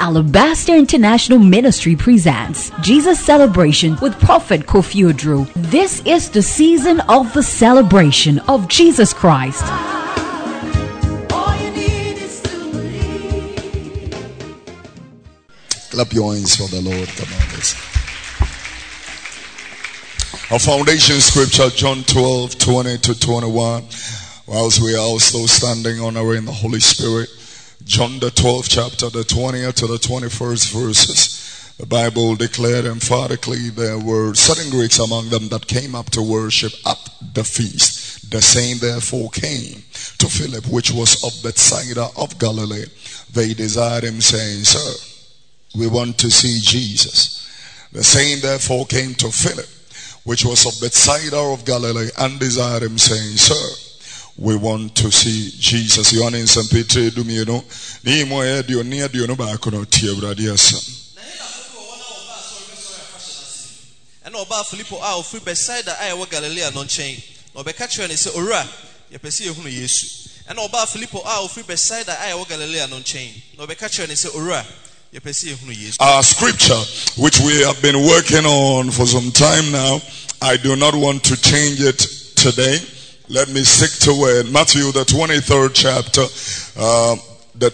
Alabaster International Ministry presents Jesus Celebration with Prophet Kofi Oduro. This is the season of the celebration of Jesus Christ. Clap your hands for the Lord. Come on, let's. Our foundation scripture, John 12:20-21. Whilst we are also standing honoring the Holy Spirit, John the 12th chapter, the 20th to the 21st verses. The Bible declared emphatically there were certain Greeks among them that came up to worship at the feast. The same therefore came to Philip, which was of Bethsaida of Galilee. They desired him, saying, Sir, we want to see Jesus. The same therefore came to Philip, which was of Bethsaida of Galilee, and desired him, saying, Sir, we want to see Jesus. Yohanes and Peter do me no. Ni mo e dio ni dio no ba ko no tie Awurade asam. And oba Philippo a ofri Bethsaida a ewo Galilea no nchen. Na obeka kire ne se owura ye pese ehunu Yesu. And oba Philippo a ofri Bethsaida a ewo Galilea no nchen. Na obeka kire ne se owura ye pese ehunu Yesu. Our scripture, which we have been working on for some time now, I do not want to change it today. Let me stick to it. Matthew, the 23rd chapter, the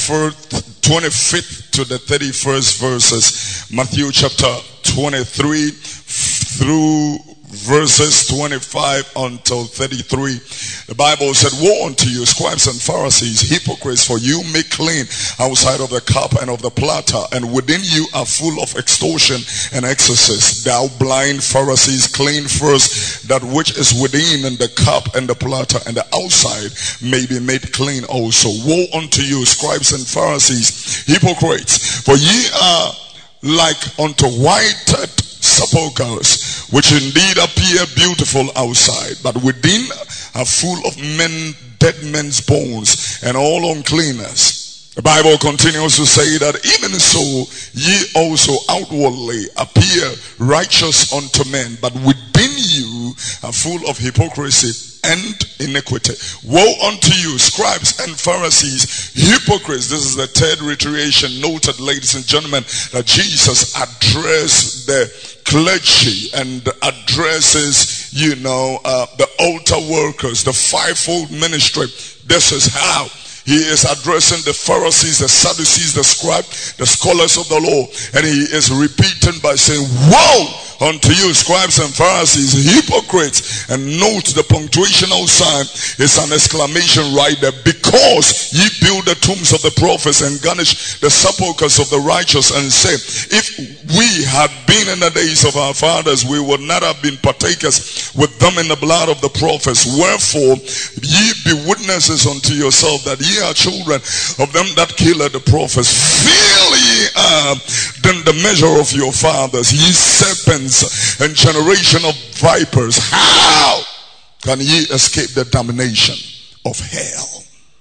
25th to the 31st verses. Matthew chapter 23 through verses 25 until 33. The Bible said, Woe unto you, scribes and Pharisees, hypocrites, for you make clean outside of the cup and of the platter, and within you are full of extortion and excesses. Thou blind Pharisees, clean first that which is within, and the cup and the platter, and the outside may be made clean also. Woe unto you, scribes and Pharisees, hypocrites, for ye are like unto whited sepulchres, which indeed appear beautiful outside, but within are full of dead men's bones and all uncleanness. The Bible continues to say that even so ye also outwardly appear righteous unto men, but within you are full of hypocrisy and iniquity. Woe unto you, scribes and Pharisees, hypocrites. This is the third reiteration noted, ladies and gentlemen, that Jesus addressed the clergy and addresses, the altar workers, the fivefold ministry. This is how he is addressing the Pharisees, the Sadducees, the scribes, the scholars of the law. And he is repeating by saying, Woe unto you, scribes and Pharisees, hypocrites. And note the punctuational sign is an exclamation right there. Because ye build the tombs of the prophets and garnish the sepulchres of the righteous, and say, if we had been in the days of our fathers, we would not have been partakers with them in the blood of the prophets. Wherefore ye be witnesses unto yourself that ye are children of them that killed the prophets. Fill ye up then the measure of your fathers, ye serpents and generation of vipers. How can ye escape the damnation of hell?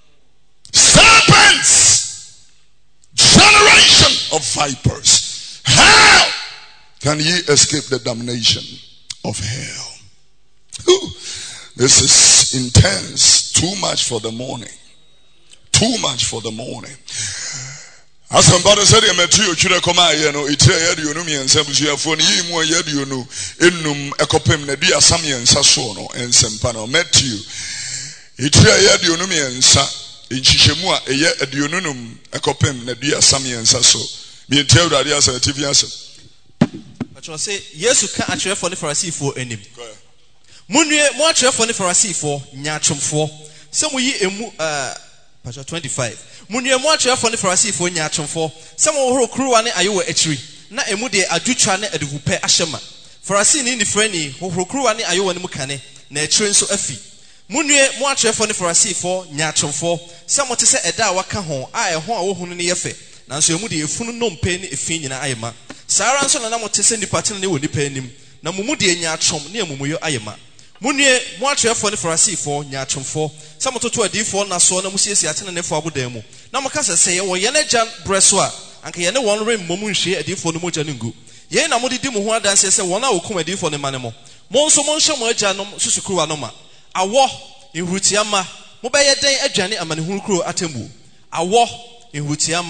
Serpents, generation of vipers. How can ye escape the damnation of hell? Ooh, this is intense. Too much for the morning. Too much for the morning. As somebody said, I met you, it's a year, and some for you, enum ecopem nedia samian sasono, and sempano met you. It's a year, in Chishemua, a year at Unum ecopem nedia samian saso. Me tell that yes, a TV answer. But you say, yes, you can't actually for the Pharisee for any. Munye, more for the Pharisee for Nyachum for. Some we 25. Munye mwache for the Pharisee for nyachum for. Some who crew ane ayo etri. Na emude aducha ne eduhupe ashema. Pharisee ni ni friendly who crew ane ayo ne mukane na etri so afi. Munye mwache for the Pharisee for nyachum for. Some what say eda waka ho a ehon a wo hunu ne yefe. Nanso emude efunu no mpe ne efi nyina ayema. Sara nso na mo tese nipa tene ne woni pa anim. Na mumude nyachum ne amumuyo ayema. Munye mwache for the Pharisee for nyachum for. Some to a for na so na musiesi atene ne for abodemu. Na makasa say wo ye na jan breso a anka ye ne won re mmomu nhwe adi for no moja ngu. Ye na modidi mu ho adanse say won a okum adi for ne manemo. Mo nso mo nhwe mo agya no susukuru anoma. Awo nhutiama mo be ye den adwane amane hurukuro atemu. Awo nhutiama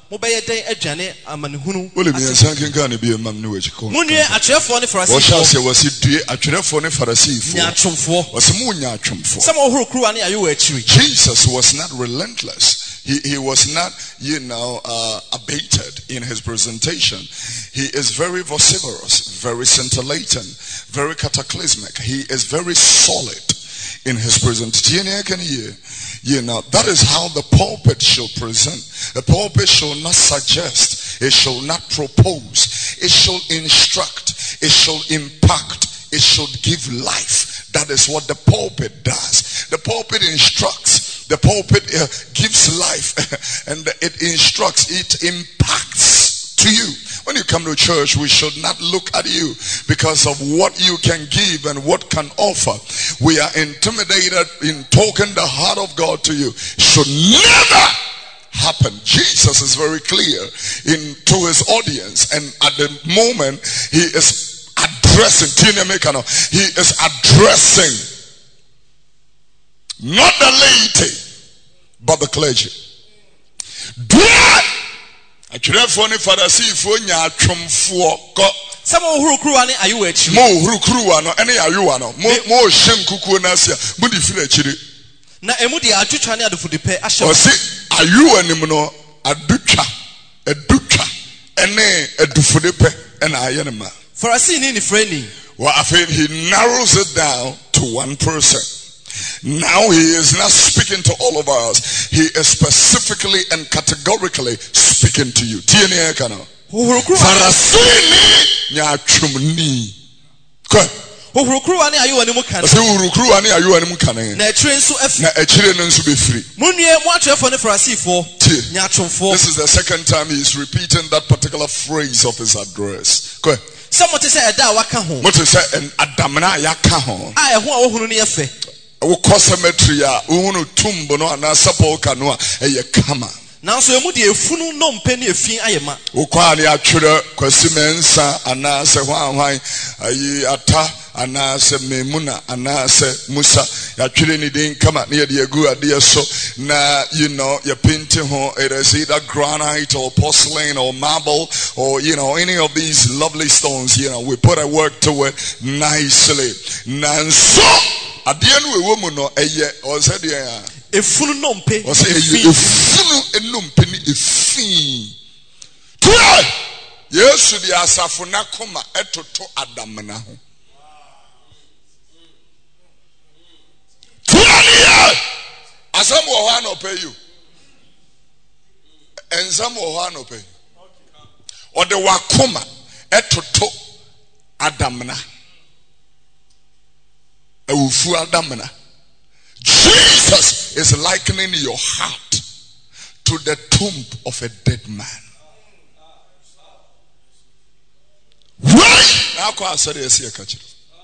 mobɛyɛ den aduane amanehunu. Ole mi ensan kenkan ne bi emam ne wechi kon. Munue atwerɛfoɔ ne Wo Farisifo. sha se wasi due atwerɛfoɔ ne Farisifo. Nyatwomfoɔ. Wasi mu nya atwomfoɔ. Sɛ mo horo kuruwa ne ayo wɔ akyiri. Jesus was not relentless. He was not, abated in his presentation. He is very vociferous, very scintillating, very cataclysmic. He is very solid in his presentation. That is how the pulpit should present. The pulpit should not suggest. It should not propose. It should instruct. It should impact. It should give life. That is what the pulpit does. The pulpit instructs. The pulpit gives life. And it instructs. It impacts to you. When you come to church, we should not look at you because of what you can give and what can offer. We are intimidated in talking the heart of God to you. Should never happen. Jesus is very clear to his audience, and at the moment he is addressing not the laity but the clergy. Atwerɛfoɔ ne Farisifoɔ nya atwomfoɔ kɔ. Sɛ mo horo kuruwa ne ayo wɔ akyiri. Mo horo kuruwa no ɛne ayowa no. Mo hyɛ nkukuo no ase a mo di firi akyiri. Na emu de adwotwa ne adofodepɛ ahyɛ. Ɔse ayowa nim no adutwa ɛne adufodepɛ ɛna ayɛ ne ma. Pharisee ni freni. Well, I think he narrows it down to one person. Now he is not speaking to all of us. He is specifically and categorically speaking to you. Pharisee ni nyatwumni. Hohurukruwa ne ayo animu kane. Ase hohurukruwa ne ayo animu kane. Na echire nso afi. Na echire no nso befiri. Munue mo atwerɛfoɔ ne Farisifo. Nyatwomfoɔ. This is the second time he is repeating that particular phrase of his address. Go ahead. Sɛ mo te sɛ ɛda a waka ho. Mo te sɛ adamna a yaka ho. A ɛho a wohunu ne yɛ fɛ. Wo cemetery a wohunu tumbo no ana sepulchre no a ɛyɛ kama. Nanso emu de efunu no mpe ne efin ayema. Wo kwa ne atwerɛ kwasi mensa ana sɛ hwan ayi ata ana sɛ memuna ana sɛ musa yatwerɛ ne den kama ne yɛde agu adeɛ so na you paint ho, it is either granite or porcelain or marble or any of these lovely stones. We put a work to it nicely. Nanso adeɛ no ewo mu no ɛyɛ ɔsɛ deɛ efunu nompe. Ɔsɛ ɛyɛ efunu enompe ne efin. Tuwa Yesu de asafo na koma ɛtoto adamna ho. Tuwa ni yɛ asam wɔ hɔ anɔpɛ yi. Ensam wɔ hɔ anɔpɛ. Ɔde wakoma ɛtoto adamna. Ewufu adamna. Jesus is likening your heart to the tomb of a dead man. Why? Now I said yes here catch.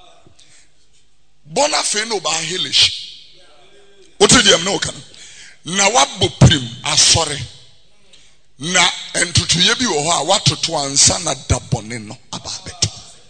Bona fe no ba helish. What did you know kan? Na wabbo prim asore. Na entutuye bi wo ho a watoto ansa na dabone no ababeto.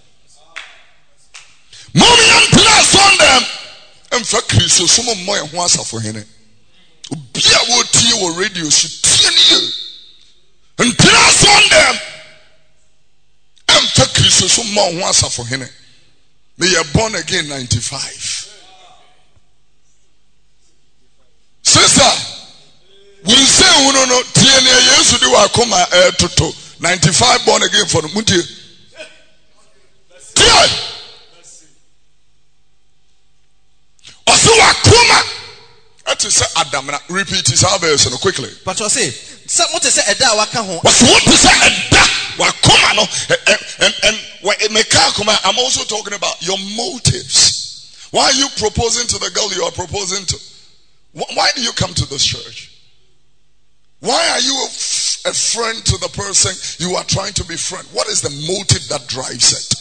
Mommy and plus on them. And for Christ, some of my ones are for him. Be a word to you radio, so 10 years. And plus on them. And for Christ, some more ones are for him. May you born again 95. Sister, we say, no, DNA years to do our coma to 95 born again for the Muti. That is Adam. Repeat his verse quickly. But you say, what is it? What is it? I'm also talking about your motives. Why are you proposing to the girl you are proposing to? Why do you come to this church? Why are you a friend to the person you are trying to befriend? What is the motive that drives it?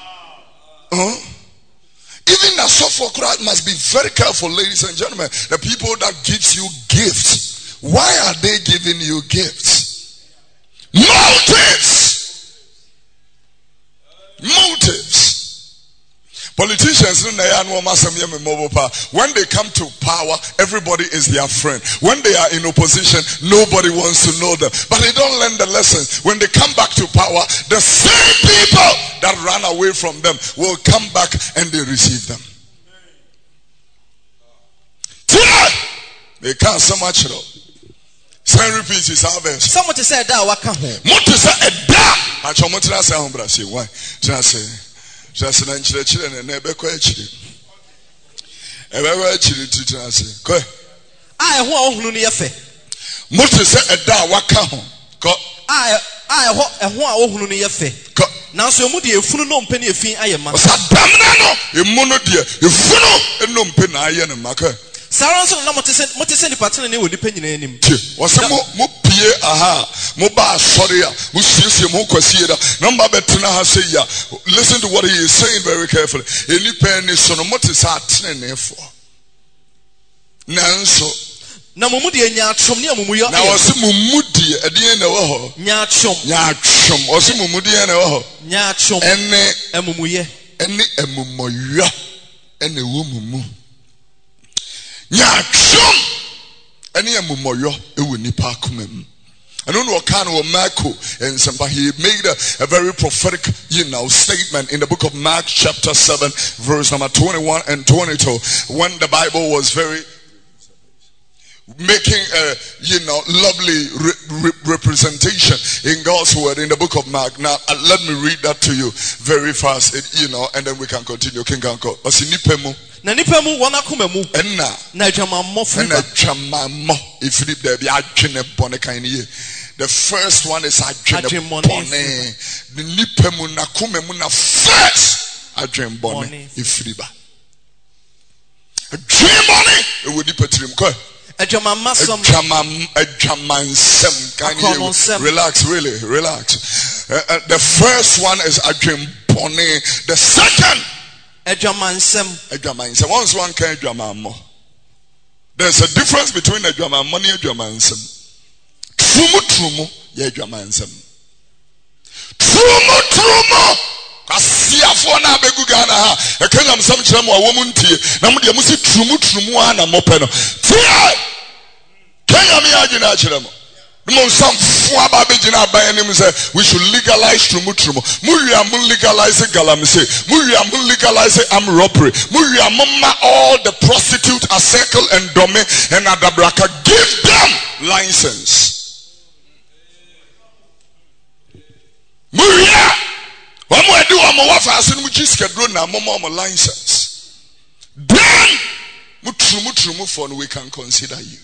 Even a software crowd must be very careful, ladies and gentlemen. The people that gives you gifts, why are they giving you gifts? Motives. Politicians, when they come to power, everybody is their friend. When they are in opposition, nobody wants to know them. But they don't learn the lesson. When they come back to power, the same people that ran away from them will come back and they receive them. They can't so much though. Same repeat is our verse. Someone to say that waka home. What to say a da? I told you to say home, Brasil. Why? Just an inch and never question. Ever chili to say. I who near fe. What to say a da waka home. I who near fe. Now so mudi a funu no penny a fin I am. Sadamano, a mono dear, a funo and no penny I am a marker. Saranso na motese ni pattern ni woni panyina anim. Wose mo pie aha mo ba sorry a mo siesie mo kwasi da number betena ha say ya. Listen to what he is saying very carefully. Eni pen ni so no motese atenenefo. Nanso na mumudi enya atwom ne amumuyo. Na wose mumudi ede na wo ho. Nya atwom. Wose mumudi na wo ho. Nya atwom. Ene amumuye. Ene amumoyo. Ene wo mumu. Nyachum any amumoyo ewu nipa kumem. I don't know what kind of Marco and somebody he made a very prophetic statement in the book of Mark chapter 7 verse number 21 and 22 when the Bible was very making a lovely representation in God's word in the book of Mark. Now let me read that to you very fast, and then we can continue. King Ganko. Na nipa mu wana kuma mu na jamammo if there be adwene bone kan ye. The first one is adwene bone. The nipa mu na kuma mu na first adwene bone ifriba. Adwene bone e wodi patirim ko. Relax, really, relax. The first one is adwene bone. The second once one can there's a difference between a drama money and dramansem. Trumu ye dramansem. Trumu kasia for na begu Ghana ha e kanyam sam kire mo awom ntie na mo de mo si trumu ana mo pe no tia kanyam ya gina kire mo mo sam fu aba be gina aban anim say we should legalize trumu muya mo legalize galamse muya mo legalize armed robbery muya mo ma all the prostitute a circle and dome and adabraka give them license muya Wamu edu wamu wafa asinu muchiske drone na momo license. Then mutrumu for we can consider you.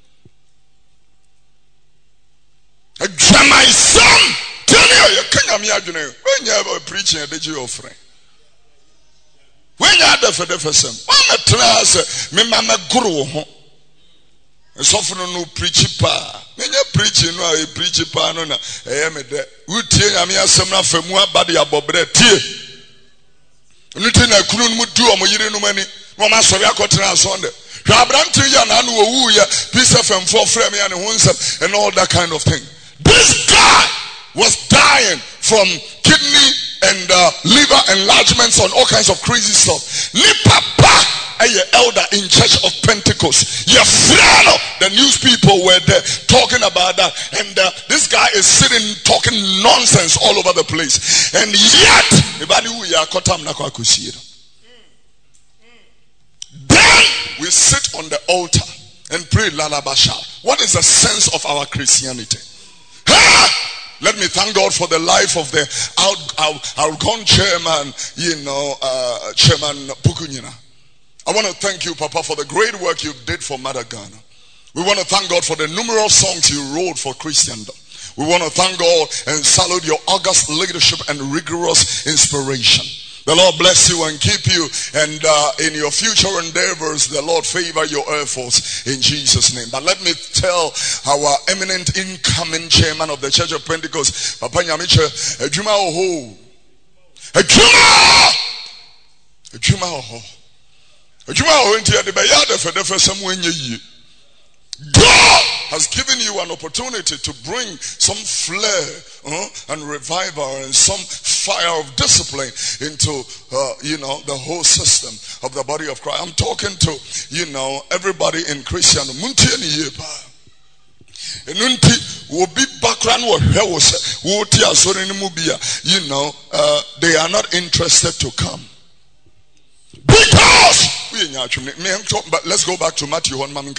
A my son, tell me you can't me adune. When you are preaching a day of friend. When you are there for the first time, I'm a class, me mama guru ho. So for no preach pa. When you preaching no a preach pa no na I am there. We tie am ya semna famu abade abobre tie. Nti na kunu mu du omo yire no mani. No ma sori akotena Sunday. Hwa abranti ya na no owu ya peace fm for frame ya ne ho nsem and all that kind of thing. This guy was dying from kidney and liver enlargements on all kinds of crazy stuff. Ni papa elder in Church of Pentecost. The news people were there talking about that, and this guy is sitting talking nonsense all over the place, and yet then we sit on the altar and pray Lalabasha. What is the sense of our Christianity? Let me thank God for the life of the outgone chairman, Chairman Pukunyina. I want to thank you, Papa, for the great work you did for Mother Ghana. We want to thank God for the numerous songs you wrote for Christendom. We want to thank God and salute your august leadership and rigorous inspiration. The Lord bless you and keep you, and in your future endeavors, the Lord favor your efforts in Jesus' name. But let me tell our eminent incoming chairman of the Church of Pentecost, Papa Nyamiche, Ejuma Oho. Ejuma Oho. God has given you an opportunity to bring some flair and revival and some fire of discipline into, the whole system of the body of Christ. I'm talking to, everybody in Christian. Will be background what they are not interested to come. Because but let's go back to Matthew 1. Now,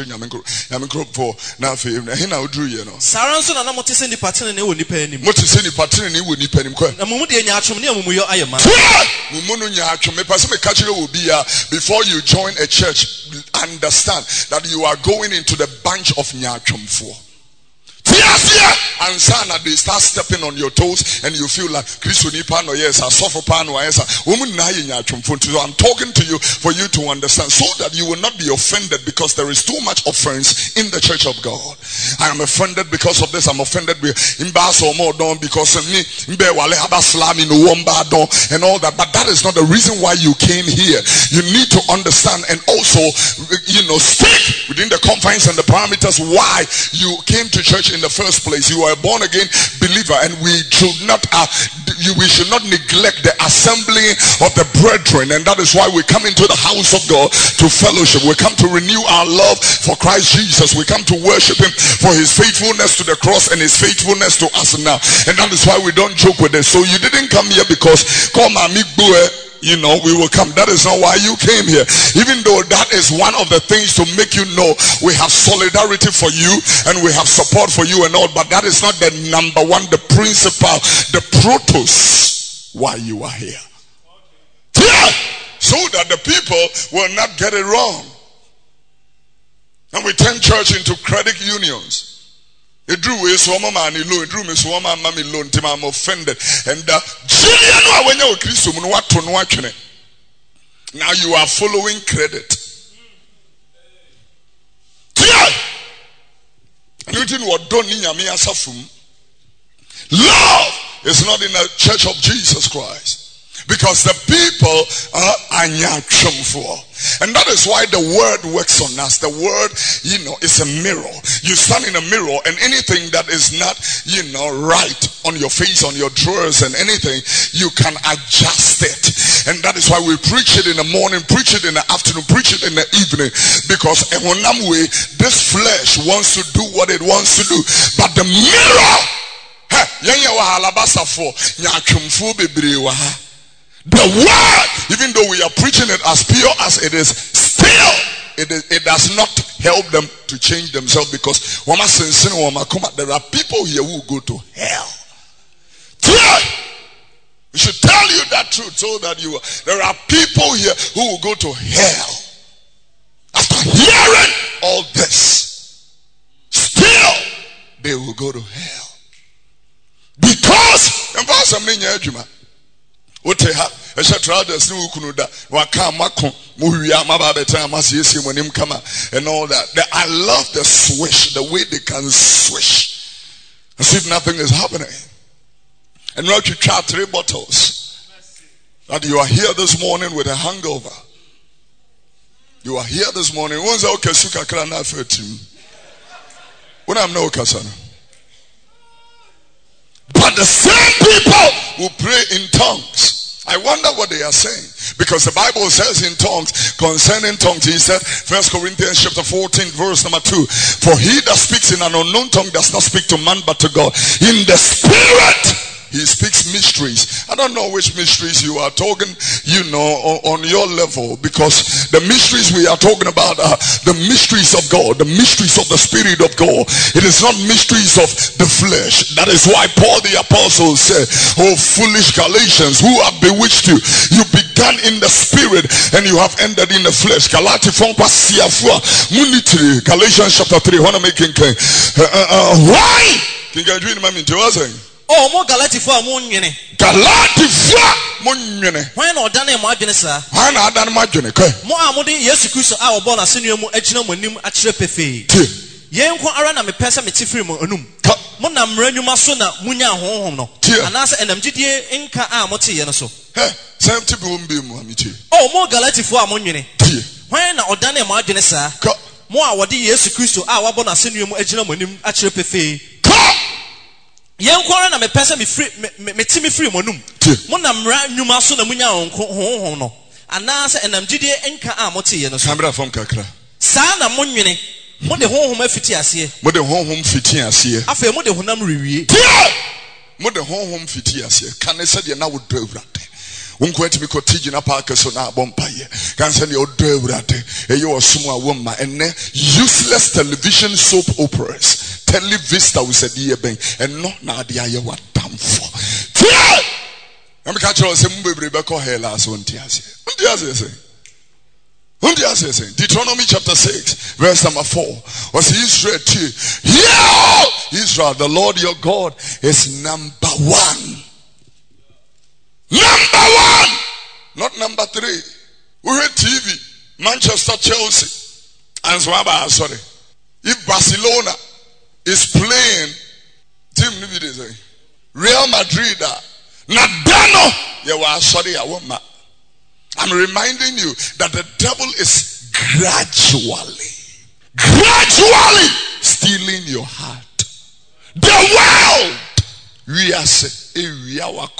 before you join a church, understand that you are going into the bunch of nyachumfo. And son, they start stepping on your toes, and you feel like I'm talking to you for you to understand, so that you will not be offended, because there is too much offense in the church of God. I am offended because of this. I'm offended because of me and all that. But that is not the reason why you came here. You need to understand and also, stick within the confines and the parameters why you came to church in the first place. You are a born again believer, and we should not neglect the assembly of the brethren, and that is why we come into the house of God to fellowship. We come to renew our love for Christ Jesus. We come to worship him for his faithfulness to the cross and his faithfulness to us now, and that is why we don't joke with it. So you didn't come here because we will come. That is not why you came here. Even though that is one of the things to make you know we have solidarity for you and we have support for you and all, but that is not the number one, the principal, the protos why you are here. Yeah. So that the people will not get it wrong. And we turn church into credit unions. It drew me so mama and loan, it drew me so mama mommy loan, I'm offended. And now you are following credit. Love is not in the church of Jesus Christ. Because the people are nyachumfo. And that is why the word works on us. The word, is a mirror. You stand in a mirror, and anything that is not, right on your face, on your drawers and anything, you can adjust it. And that is why we preach it in the morning, preach it in the afternoon, preach it in the evening. Because this flesh wants to do what it wants to do. But the mirror, the word, even though we are preaching it as pure as it is, still it does not help them to change themselves, because there are people here who go to hell. We should tell you that truth so that there are people here who will go to hell. After hearing all this, still they will go to hell. Because Oteha, Eshatradas, no Kunuda, Wakamako, Muria, Mababeta, Masiesi, when him come and all that. I love the swish, the way they can swish as if nothing is happening. And now you try 3 bottles. And you are here this morning with a hangover. You are here this morning. One's okay, Suka Krana 13. When I'm no Kasana. But the same people who pray in tongues, I wonder what they are saying. Because the Bible says in tongues, concerning tongues, he said, 1 Corinthians chapter 14, verse number 2. For he that speaks in an unknown tongue does not speak to man but to God. In the spirit, he speaks mysteries. I don't know which mysteries you are talking, on your level. Because the mysteries we are talking about are the mysteries of God, the mysteries of the Spirit of God. It is not mysteries of the flesh. That is why Paul the Apostle said, oh foolish Galatians, who have bewitched you? You began in the Spirit and you have ended in the flesh. Galatians chapter 3. Why? Can you do it? Oh, more Galatifo Munine. Galatifo Munine. Why not done my genesa? Why not done my genica? More Amodi, yes, Christo, our bona senior Echinomonim at Trepefe. Yanko Arana me pesa me tifrimo unum. Monam Renuma Munya Hono. And answer and MGD Inca Amoti and so. Same to be Mummy. Oh, more Galatifo Munine. Why not done my genesa? More what the yes, Christo, our bona senior Echinomonim at Trepefe. Yankora na me pese me free me timi free monum. Mo na mra nnwuma so na munya honhom no. Ana se enam gidie enka a mote ye no so. Kamera fam kakra. Sa na monwene. Mo de honhom afiti ase. Mo de honhom fiti ase. Afa mo de honam rewie. Mo de honhom fiti ase. Kan se de na wo do awurade. Unko etimi ko tigina park so na bompa ye. Kan se de o do awurade. Eye osom a wo ma enne useless television soap operas. Televista we said ye ben and no na de aye wa damfo. I'm catch us some bebre be ko hell as one tiase. Deuteronomy chapter 6 verse number 4 was Israel too. Yeah! Israel, the Lord your God is number one. Number one! Not number 3. We read TV, Manchester, Chelsea, and Swaba, sorry. If Barcelona is playing team Real Madrid, Nadano, I'm reminding you that the devil is gradually stealing your heart. The world, we are saying,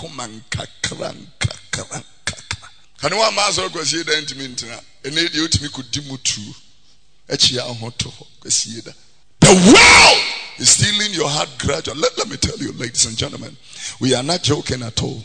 the world is stealing your heart gradually. Let me tell you, ladies and gentlemen, we are not joking at all.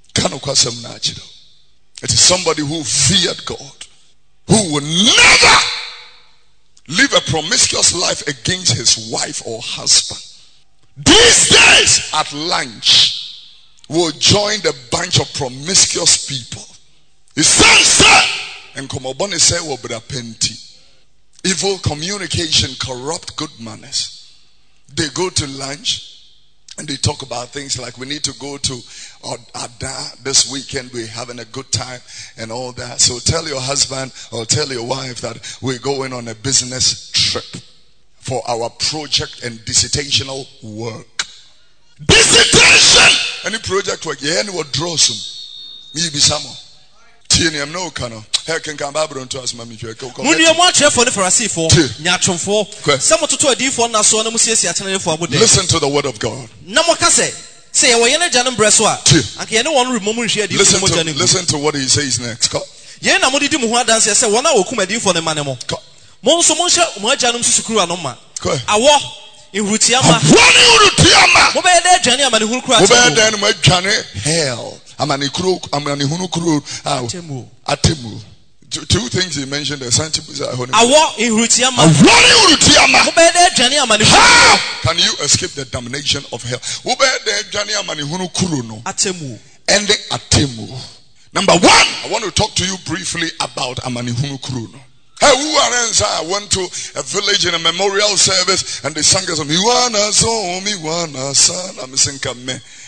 It is somebody who feared God, who will never live a promiscuous life against his wife or husband. These days at lunch, will join the bunch of promiscuous people. He says, and Komobone say, penti. Evil communication corrupt good manners. They go to lunch and they talk about things like we need to go to Ada this weekend. We're having a good time and all that. So tell your husband or tell your wife that we're going on a business trip for our project and dissertational work. Dissertation! Any project work? Yeah, any what draws them? Me be some. TNM no cano. Heck can come back to us, Mammy. Munio watch for the Pharisee for Nyachum for some to a D for Naso and Musia for. Listen to the word of God. Namakase. Say, we're in a Janum Breswa. I can't one remember share. Listen to what he says next. Yena Modidim who dance say, one hour come a D for the manemo. Monso Monsha, Mojanum Sukuru Anoma. I walk in Rutiama. Mobile Johnny, I'm a who cry. Hell. Atemu. Two things he mentioned. The scientists are holding. Can you escape the damnation of hell? And the Atemu. Number 1, I want to talk to you briefly about Amanihunu Kuruno. Hey, I went to a village in a memorial service and they sang a song. Miwana so, Miwana son. I'm saying,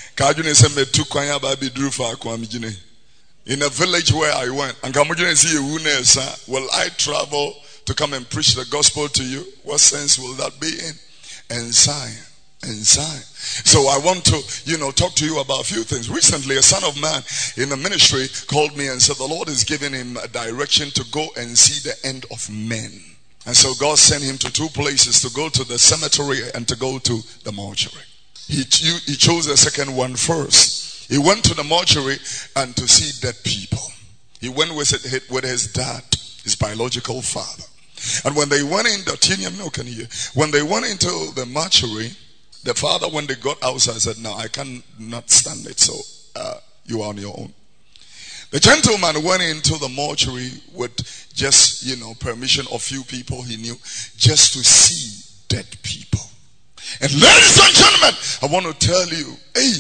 in a village where I went, and will I travel to come and preach the gospel to you? What sense will that be in? And sign. So I want to, talk to you about a few things. Recently, a son of man in the ministry called me and said the Lord is giving him a direction to go and see the end of men. And so God sent him to 2 places, to go to the cemetery and to go to the mortuary. He chose the second one first. He went to the mortuary and to see dead people. He went with his dad, his biological father. And when they went into the mortuary, the father, when they got outside, said, "No, I cannot stand it. So you are on your own." The gentleman went into the mortuary with just, permission of few people he knew, just to see dead people. And ladies and gentlemen, I want to tell you,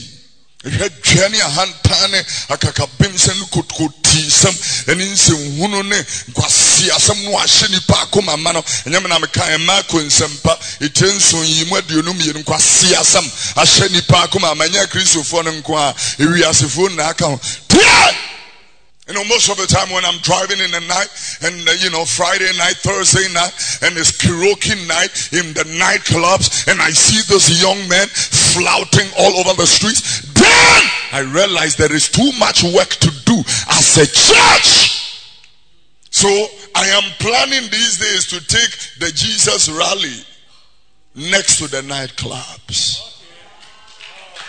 most of the time when I'm driving in the night and Friday night, Thursday night, and it's karaoke night in the nightclubs, and I see those young men flouting all over the streets, then I realize there is too much work to do as a church. So I am planning these days to take the Jesus rally next to the nightclubs.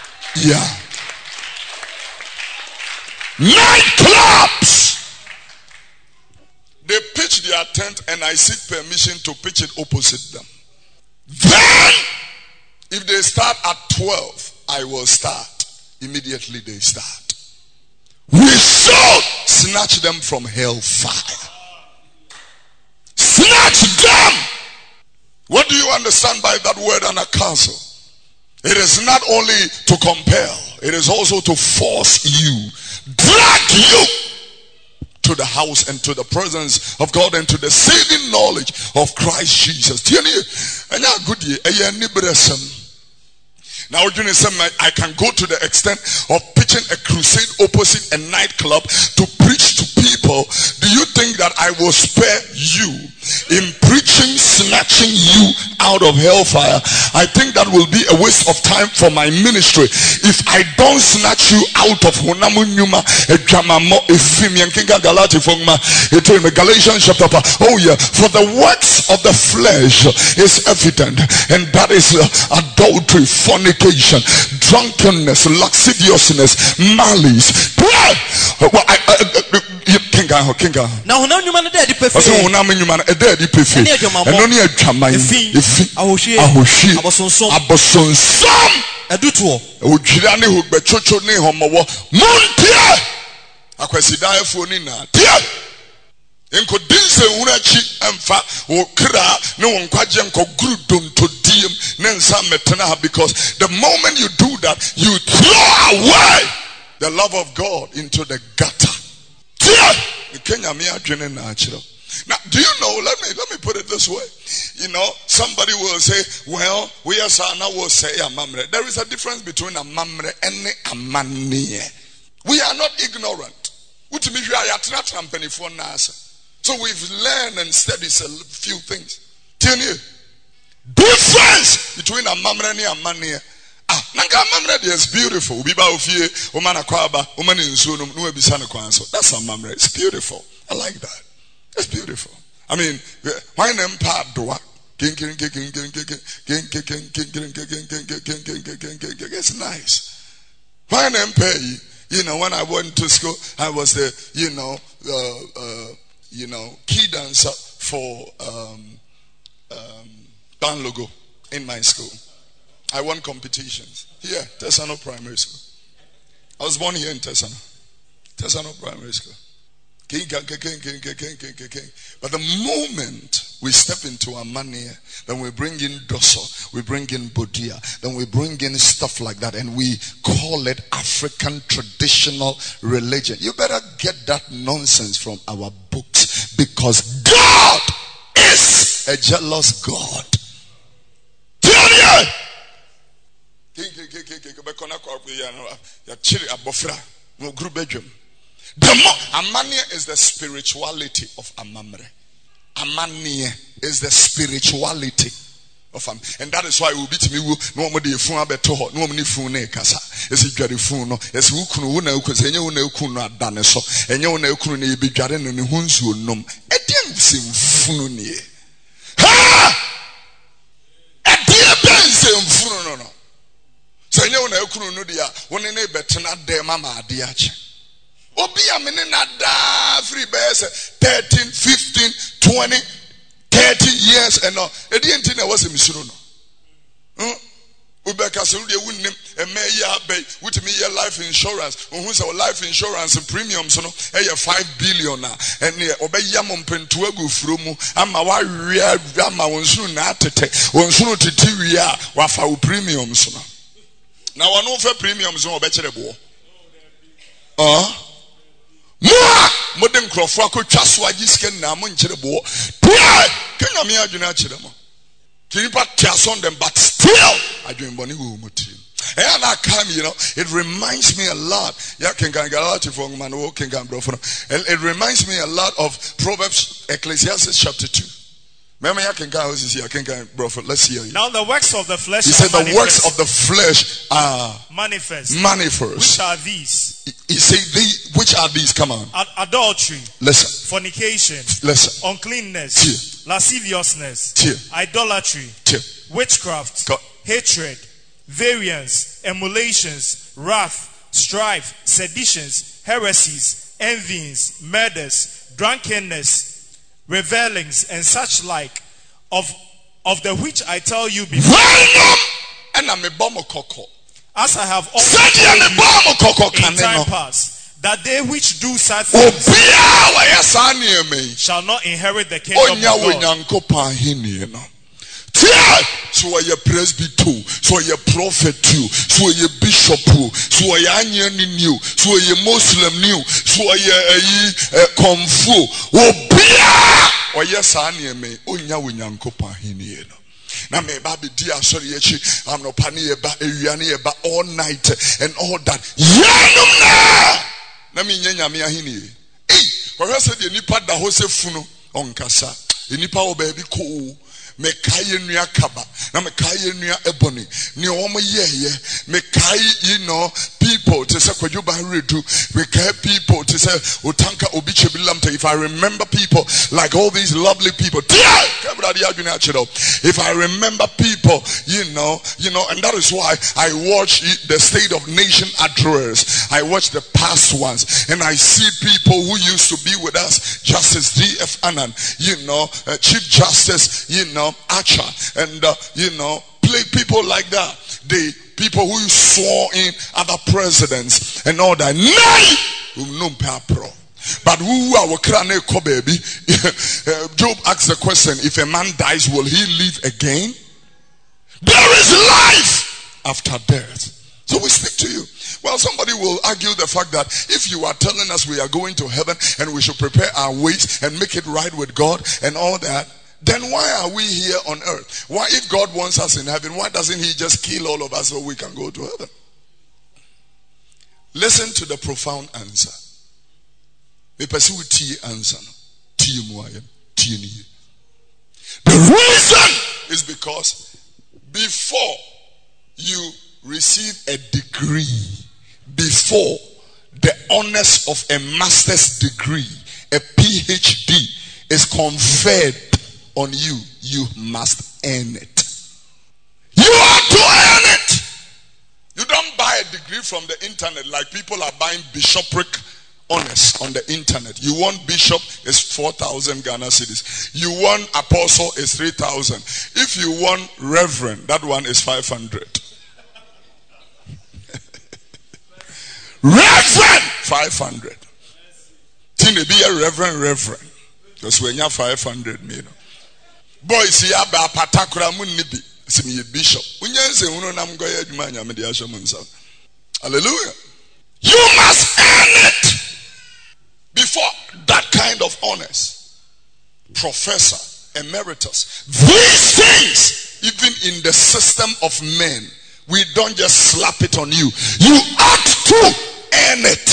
Yeah. Nightclubs. They pitch their tent and I seek permission to pitch it opposite them. Then, if they start at 12, I will start. Immediately they start. We should snatch them from hellfire. Snatch them. What do you understand by that word, anakazo? It is not only to compel, it is also to force you, drag you to the house and to the presence of God and to the saving knowledge of Christ Jesus. Now I can go to the extent of pitching a crusade opposite a nightclub to preach to people. Do you think that I will spare you in preaching, snatching you out of hellfire? I think that will be a waste of time for my ministry if I don't snatch you out of Galatians chapter. Oh yeah, for the works of the flesh is evident, and that is adultery, fornication, drunkenness, lasciviousness, malice. Now, Inkodinse unachi emfa okra ne wonkwaje nkogurudom to diem ne nsa metena, because the moment you do that, you throw away the love of God into the gutter. Now, do you know, let me put it this way. You know, somebody will say, well, we as Sana will say amamre. There is a difference between amamre and amanie. We are not ignorant. So we've learned and studied a few things. Difference between amamre and amanie. Nangamamre is beautiful. That's amamre. It's beautiful. I like that. It's beautiful. I mean, why name part doa? It's nice. Why name pay? You know, when I went to school, I was the key dancer for band logo in my school. I won competitions here, Tesano Primary School. I was born here in Tesano Primary School. But the moment we step into Amania, then we bring in Dosso, we bring in Bodia, then we bring in stuff like that, and we call it African traditional religion. You better get that nonsense from our books, because God is a jealous God. Amania is the spirituality of Amamre. Amania is the spirituality of and that is why we beat me no more the phone abeto no more phone kasa esi dware phone no esi wukunu na ukuse enye na ukunu adane so enye na ukunu na ebi dware no ne hunsuo nom edem semfunu nie ha edem semfunu no so enye na ukunu no dia woni na betena dem mama ade ache obi amene na da free base 13 15 20 30 years and no edienti na was misuro no ubeka se wode wunnim emeya bay wutimi ye life insurance ohun say life insurance premiums no e 5 billion na ene obeya mo mpentu agufuro mu ama wa wia ama wonsuru na atete wonsuru titi wia wa fa premiums no na wonu fa premiums no obekere bo modern crofo akotwa so agisken na mo nkire bo kenya me adwena akire mo kinipa tias on them, but still adwen boni wo mutiri and I come, you know, it reminds me a lot. It reminds me a lot of Proverbs, Ecclesiastes chapter 2. Let's hear you. Now the works of the flesh. He said the works of the flesh are manifest. Which are these? He said, which are these? Come on. Adultery. Listen. Fornication. Listen. Uncleanness. Lasciviousness. Idolatry. Witchcraft. Hatred. Variance. Emulations. wrath, strife, seditions, heresies, envyings, murders, drunkenness, revelings, and such like, of the which I tell you before, as I have always told you in time past, that they which do such things shall not inherit the kingdom of God. So are you presbyter, so are you prophet, so are you bishop, so are you onion new, so are you Muslim new, so are you kung fu. Obia or yes, I me, Unya Winyanko Pahini. Now me baby dear sorry I'm no panier ba all night and all that. Yanum na me nyanya me ahini. For her said the nipa da hose funo on kasa. The nipa o baby cool. Me kaye nua kaba na me kaye nua ebony ni omo ye me kaye people to say kwajuba redu me kaye people to say otanka obi chebilamte. If I remember people like all these lovely people, if I remember people, and that is why I watch the State of Nation address. I watch the past ones and I see people who used to be with us, Justice D.F. Annan, Chief Justice, Archer, and play people like that. The people who swore in other presidents and all that. But who are we baby? Job asks the question, if a man dies, will he live again? There is life after death. So we speak to you. Well, somebody will argue the fact that if you are telling us we are going to heaven and we should prepare our ways and make it right with God and all that, then why are we here on earth? Why, if God wants us in heaven, why doesn't he just kill all of us so we can go to heaven? Listen to the profound answer. The reason is because before you receive a degree, before the honors of a master's degree, a PhD is conferred on you, you must earn it. You have to earn it. You don't buy a degree from the internet like people are buying bishopric honors on the internet. You want bishop is 4,000 Ghana cedis. You want apostle is 3,000. If you want reverend, that one is 500. Reverend 500. Tine be a reverend. Because when you're 500, boys here ba patakura munibi. Simi bishop. Unyense uno nam goye adwuma nyame de ahwe munsa. Hallelujah. You must earn it. Before that kind of honors, professor, emeritus, these things, even in the system of men, we don't just slap it on you. You ought to earn it.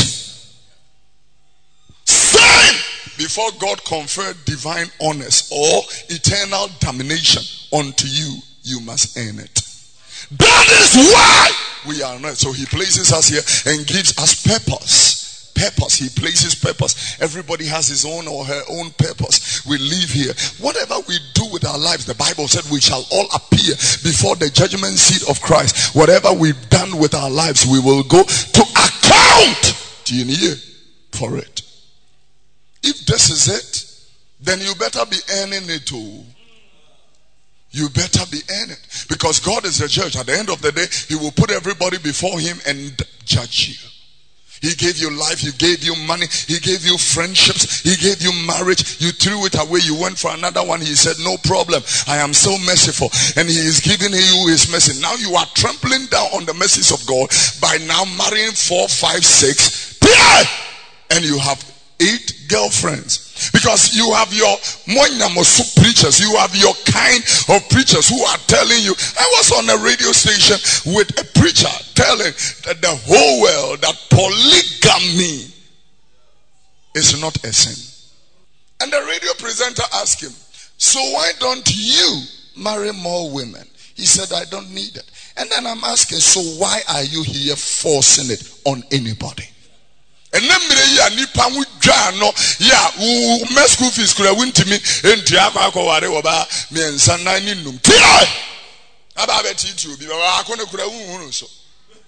Same before God conferred divine honors or eternal damnation unto you, you must earn it. That is why we are not. So he places us here and gives us purpose. Purpose. He places purpose. Everybody has his own or her own purpose. We live here. Whatever we do with our lives, the Bible said we shall all appear before the judgment seat of Christ. Whatever we've done with our lives, we will go to account for it. If this is it, then you better be earning it too. You better be earning it. Because God is the judge. At the end of the day, he will put everybody before him and judge you. He gave you life, he gave you money, he gave you friendships, he gave you marriage. You threw it away, you went for another one. He said, no problem, I am so merciful. And he is giving you his mercy. Now you are trampling down on the mercies of God by now marrying 4, 5, 6. And you have 8 girlfriends. Because you have your Moinamosu preachers, you have your kind of preachers who are telling you. I was on a radio station with a preacher telling that the whole world that polygamy is not a sin. And the radio presenter asked him, so why don't you marry more women? He said, I don't need it. And then I'm asking, so why are you here forcing it on anybody? And then nipa wu dwa no ya me school fees kura wuntimi enti akwakoware oba me nsa nan ni num ti aba beti ti obi ba akone kura wu so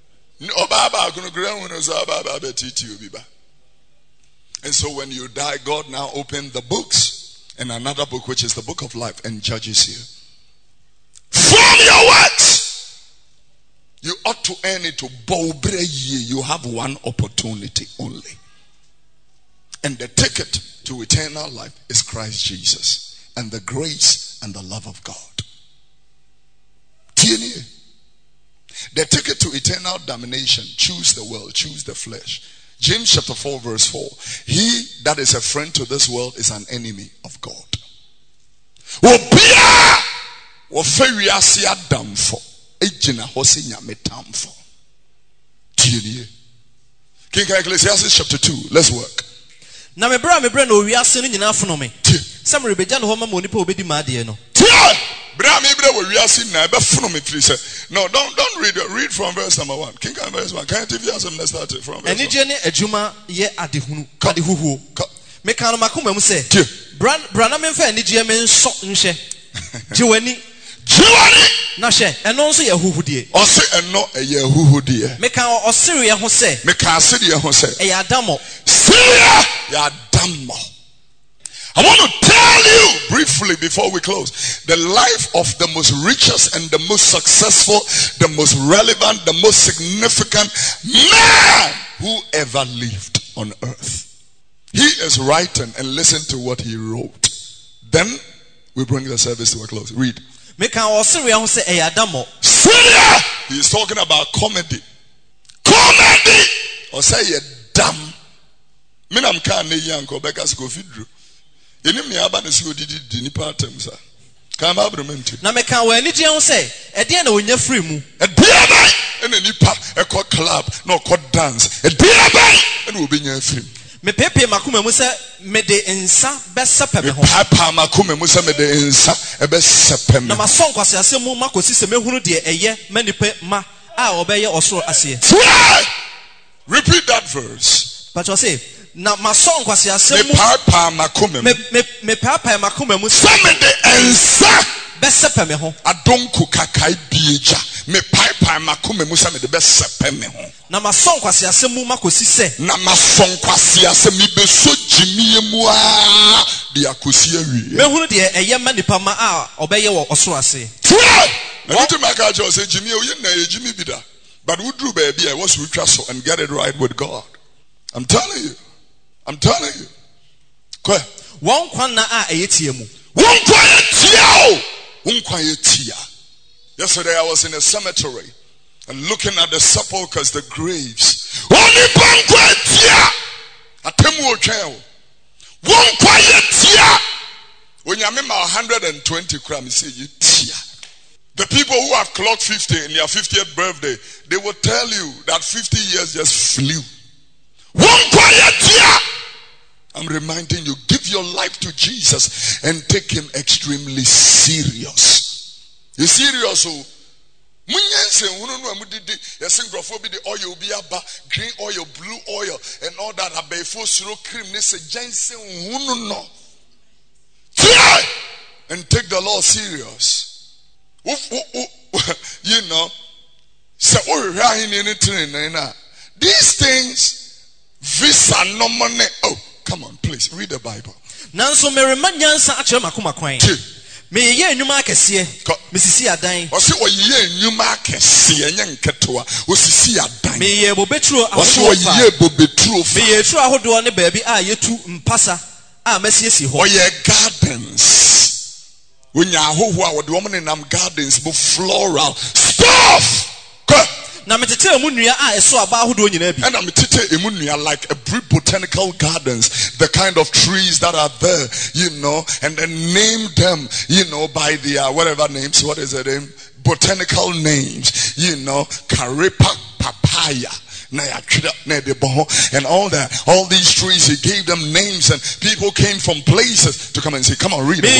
And so when you die, God now opened the books and another book, which is the book of life, and judges you. From your works, you ought to earn it to bobre ye. You have one opportunity only. And the ticket to eternal life is Christ Jesus and the grace and the love of God. The ticket to eternal damnation, choose the world, choose the flesh. James chapter 4 verse 4. He that is a friend to this world is an enemy of God. King Ecclesiastes chapter 2. Let's work. Na me bra no wiase no nyina fono me. Samre beja no homa mo nipa obedi maade no. No, don't read from verse number 1. King verse 1. Can't if you have something start it from verse 1. Enije ne adwuma ye adehunu adehuhuo. Me kan no makoma mu se. Bra na me mfa enije me nso nhye. Jiwani na hye eno nso ye huhudie. Ose eno ye huhudie. Me kan osiri ye ho se. Me kan asiri ye ho se. E ya adamo. Syria ya adamo. I want to tell you briefly before we close, the life of the most richest and the most successful, the most relevant, the most significant man who ever lived on earth. He is writing, and listen to what he wrote. Then we bring the service to a close. Read. Syria! He is talking about comedy. Comedy! Or say you damn. Minam ka ne yanko bekas go fidru. Ini mi aba ne si odidi ni patem sa. Kan ba abromanti. Na me kan wa ni je ho say e de na onya free mu. E de aba e na nipa e ko club na ko dance. E de aba e na obenya free. Me pepe makoma mu se me de ensa be sepe me ho. Papa makoma mu se me de ensa e be sepe me. Na ma so nkwase asem makosi se mehunu de eye manipe ma a obeye osoro ase. Repeat that verse. But you say na ma so nkwase asem me papa makoma mu. Me papa makoma mu se me de ensa be sepe me ho. Adonku kakai bieja. Me papa makoma mu se me de be sepe me ho. Na ma so nkwase asem makosi se na ma so nkwase asem mi be so jimi emu a de akosi awie. Me hunu de eye manipa ma a obeye wo osoro ase. Na what my God say jimi o ye na ye jimi bi da. But we drew baby I was with so and get it right with God. I'm telling you. I'm telling you. Go ahead. One kwan na a eyetie mu. One kwan etia o. One kwan etia. Yesterday I was in a cemetery and looking at the sepulchres, the graves. Only one kwan etia. Atemu otwen o. One kwan etia. When you remember 120 kram say etia. The people who have clocked 50 in their 50th birthday, they will tell you that 50 years just flew. One quiet year. I'm reminding you, give your life to Jesus and take him extremely serious. You serious? Oh, the oil be about green oil, blue oil, and all that. Cream, and take the Lord serious. You know, these things. Visa no money. Oh, come on, please read the Bible. Nanso meremanyansa ache makoma kwan. Me ye enwuma akese. Mesisi adan. O se oye enwuma akese enye nketewa. Osisi adan. Me ye bobetro ahodo. O se oye bobetro. Me ye tro ahodo ne baabi a yetu mpasa a masiesi ho. Oye gardens. Wonya ahoho a wode womne nam gardens bo floral stuff. Na metete emunua a eso aba ahodo nyina bi. And I'm metete emunua like a botanical gardens, the kind of trees that are there, you know, and then name them, you know, by their whatever names. What is the name? Botanical names, you know, Caripa papaya. And all that, all these trees, he gave them names, and people came from places to come and say, come on, read it.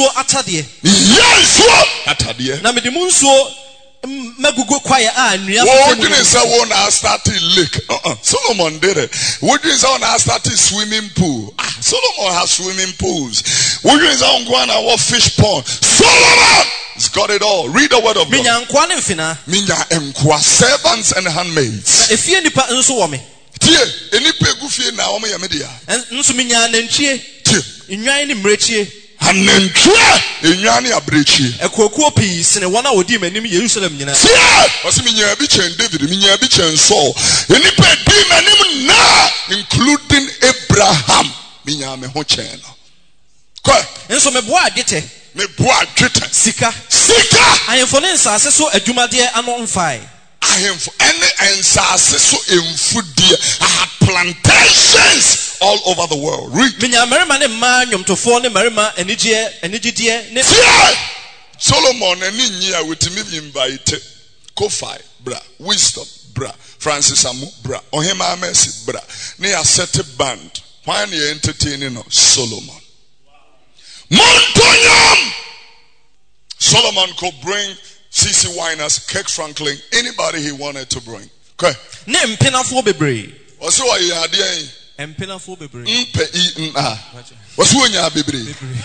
Megugo choir didn't say one I started lake. Solomon did it. What did say one I started swimming pool? Solomon has swimming pools. What is on Guana? What fish pond? Solomon has got it all. Read the word of God. Minya enkwa, servants and handmaids. Tie, enipe gufie na omo yamedia. Nso minya nantwie. Tie. Nwan ni mrechie. Anantwie, enwan ni abrechie. Ekokuo pii sene wona odi manim Jerusalem nyina. Tie, osi minya bi chen David, minya bi chen Saul. Enipe di manim na, including Abraham. Minya me ho chen no. Kwa. Nso meboa adwete. Meboa adwete. Sika. Ayemfo ne nsase so adwumade ano mfae. Ahemfo ene ensase so emfudie. I had plantations all over the world. Read. Minya marima ne ma nwomtofo ne marima enigide ne Solomon eni nyia wetimi invite Kofi bra, Wisdom bra, Francis Amu bra, Ohema Mercy bra. Ne ya set band. Why ne entertaining no Solomon. Montonyam. Solomon could bring C.C. Winers, Kirk Franklin, anybody he wanted to bring. Okay. Ne mpinafo bebre. Oso wa ye ade en. Mpinafo bebre. Mpe Oso nya bebre.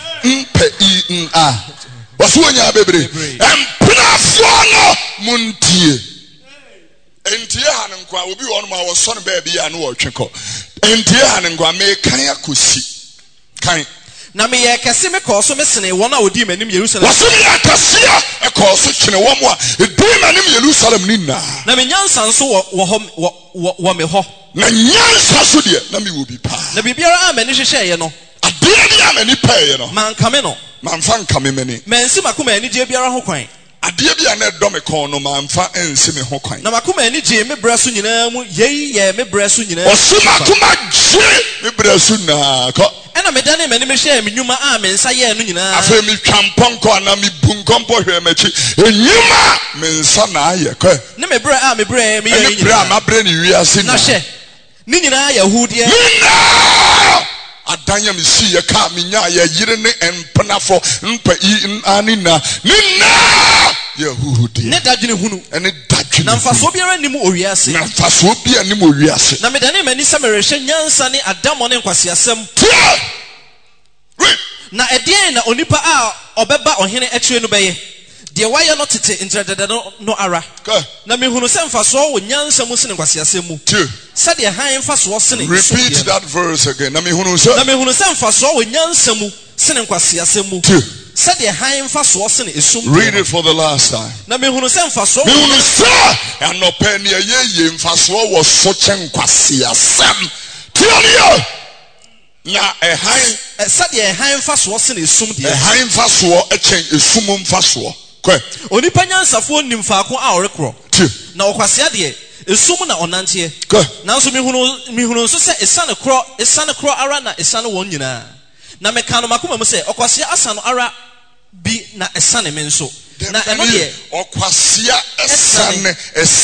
Mpe Oso nya bebre. Mpinafo no muntie. Entie hanenkwa obi won ma wo so ne ba bia na wo tweko. Entie hanenkwa me kan akosi. Kan na me ye kese me ko so me sene wona odi manim Jerusalem. Waso me akase e ko so twene wo mo a edi manim Jerusalem ni na. Na me nyansa nso wo me ho. Na nyansa so de na me wo bi pa. Na bibiara a mani hwehwe ye no. Ade bi a mani pa ye no. Man kame no. Man fa nkame mani. Mansi makoma ani je biara ho kwan. Ade bi a na do me kon no man fa ensi me ho kwan. Na makoma ani je me bra so nyina mu yei ye me bra so nyina. Osu makoma je me bra so na ko. Ena me dane mani me hwe me nyuma a me nsa ye no nyina. Afa mi twamponko na mi bunkompo hwe machi. Enyuma me nsa na aye ko. Ne me bra a me bra me ye nyina. Me bra ma bra ni wiase na hwe. Ni nyina Yahudiye. Adanya mi si ye ka mi nya ye yire ne empenafo mpa ani na nina Yahudiye. Ne dadwene hunu. Ene dadwene. Na mfaso biara nim owiase. Na mfaso bia nim owiase. Na me dane mani se merehwe nyansa ne adamo ne nkwasiasem. Na edien na onipa a obeba ohene akire no beye. De waye no tete intredede no ara. Na me hunu se mfaso wo nyansa mu sene nkwasiasem mu. Said the high emphasis. Repeat that verse again. Na me hunu se mfaso wo nyansa mu sene nkwasiasem mu. Said the high emphasis in isum. Read it for the last time. Na me hunu se mfaso. Me hunu se anope ne ye mfaso wo so kyenkwasiasem. Tiania. Na high said the high emphasis in isum dia. High emphasis echen isum mfaso. Kwe. Onipa nyansafo nim faako a orekro. Na okwasia de esum na onantie. Nanso me hunu so se esane kro ara na esane won nyina. Na me kanu makoma mu se okwasia asano ara bi na esane me nso. Na eno de okwasia esane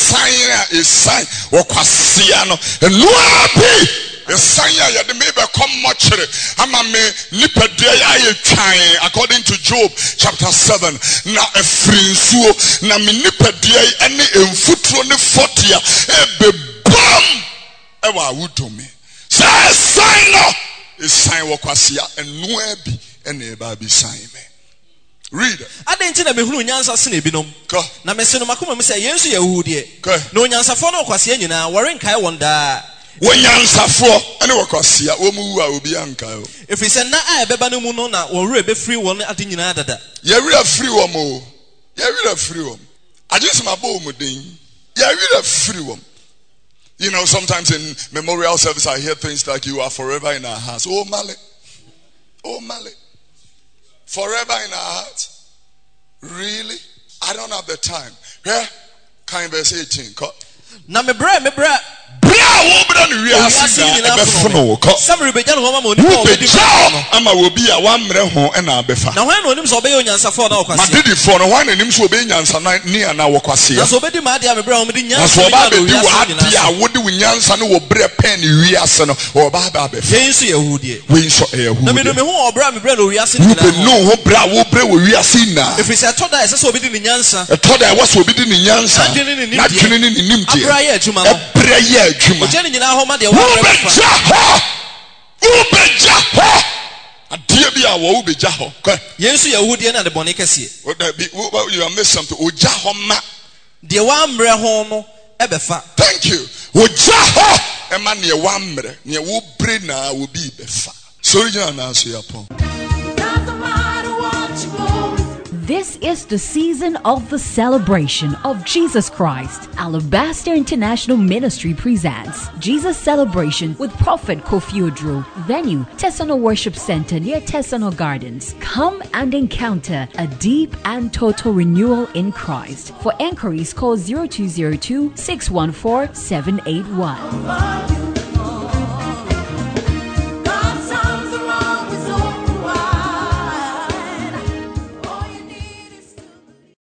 esan okwasia no enu abi esanya ya de me be come mochere ama me nipadua ya ye twan according to Job chapter 7 na efrinsuo na me nipadua ene emfuturo ne 40 ebe bam ewa awudome say sign no esan wokwasia enu abi ene eba bi sign me. Read. Adenti na mehunu nyansa sene binom. Na meseno makoma mu se yensu Yahudiye. Na onyansafo na okwasia nyina worenkae wonda. Wonyansafo ene wokwasia wo mu wu a obi ankae o. Efise na a ebeba no mu no na wonre be free won ade nyina dada. Yewira free wo mo. Yewira free wo. Ajesima mabo mu den. Yewira free wo. You know, sometimes in memorial service I hear things like you are forever in our hearts. Oh Male. Oh Male. Forever in our hearts. Really? I don't have the time. Yeah? Kind verse 18. Na me bra wo bra no wiase na ebefono wo ko samre beja no homa mo ni ko be ama wo bi a wa mre ho e na abefa na hwan no onim so obey onyansafo na okwase madidi fo no hwan nim so obey nyansa na ni ana wo kwase na so obedi ma dia me bra mo di nyansa so ba be di wa ade a wo di nyansa no wo bre pen wiase no wo ba ba abefa yensu Yahudie wenso Yahudie na me no me ho obra me bra no wiase ni na no ho bra wo bre wo wiase na if it's a toda ese so obedi ni nyansa e toda e was obedi ni nyansa na twene ni nimtie abra ye adwuma no abra ye adwuma o je ni nyina homa de wo beja ho Adeɛ bi a wo be gya ho. Yensu Yahudia na de bone kɛseɛ. You have missed something. O gya ho ma. De wa mmerɛ ho no ɛbɛfa. Thank you. O gya ho ema ne wa mmerɛ. Ne wo bre na wo bi bɛfa. So original na so yapon. This is the season of the celebration of Jesus Christ. Alabaster International Ministry presents Jesus Celebration with Prophet Kofi Odro. Venue, Tesano Worship Center near Tesano Gardens. Come and encounter a deep and total renewal in Christ. For enquiries, call 0202 614 781.